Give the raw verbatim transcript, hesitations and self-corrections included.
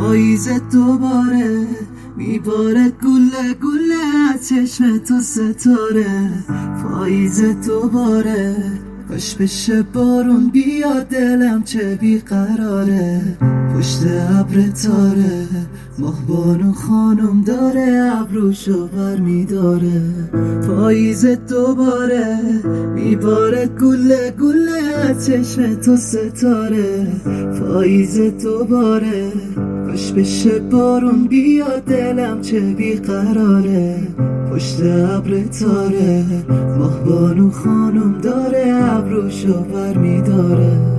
پاییز دوباره میباره گله گله از چشم تو ستاره. پاییز دوباره کاش بشه بارون بیاد دلم چه بیقراره. پشت ابر تاره ماهبانو خانم داره ابروشو بر میداره. پاییز دوباره میباره گله گله از چشم تو ستاره. پاییز دوباره کاش بشه بارون بیاد دلم چه بیقراره. پشت ابر تاره ماهبانو خانم داره ابروشو بر میداره.